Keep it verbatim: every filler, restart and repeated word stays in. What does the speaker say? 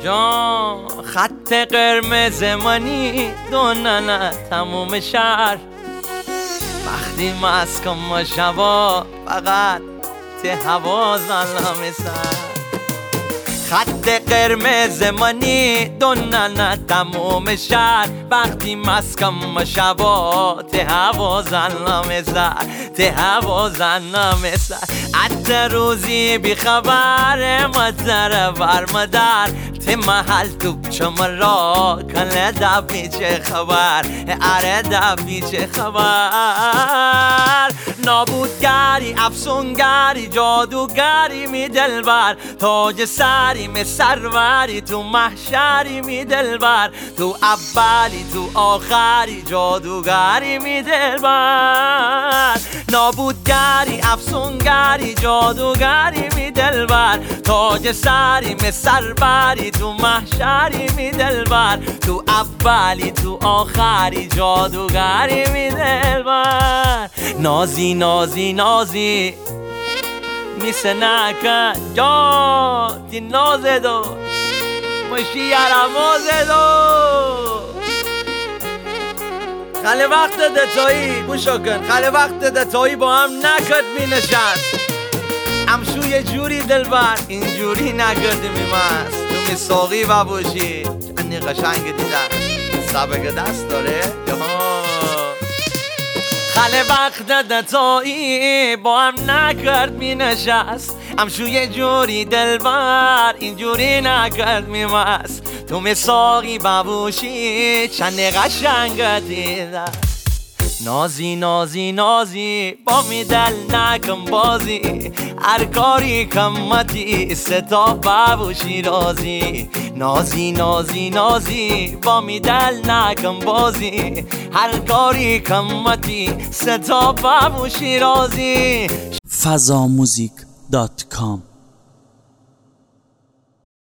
جان خط قرمز منی دونن تموم شهر وقتی مسکن ما شبا فقط ته هوا زنم سر خط قرمز منی دونن تموم شهر وقتی مسکن ما شبا ته هوا زنم سر ته هوا زنم سر حتی روزی بی خبر مدر بر مدر ته محل تو چمن را کنه دبی چه خبر اره دبی چه خبر نابودگری افسونگری جادوگری می دلبر تاج سری می سروری تو محشری می دلبر تو اولی تو آخری جادوگری می دلبر نابودگری افسونگری جادوگری می دلبر تاج سری می سروری تو محشری می دلبر تو اولی تو آخری جادوگری می دلبر نازی نازی نازی میسه نکن جان تی نازه دو مشی یرمازه دو خاله وقت دتایی گوشو کن خاله وقت دتایی با هم نکرد می نشست امشو یه جوری دلبر اینجوری نکردی میمست تو می ساقی و باشی چندی قشنگ دیدن سبک دست داره خاله وقت دتایی با هم نکرد می نشست امشو یه جوری دلبر اینجوری نکرد میمست تو می ساقی ببوشی چند قشنگ دیدن نازی نازی نازی با می دل نکن بازی هر کاری کمتی ستا ببوشی رازی نازی نازی نازی با می دل نکن بازی هر کاری کمتی ستا ببوشی رازی فضا موزیک دات کام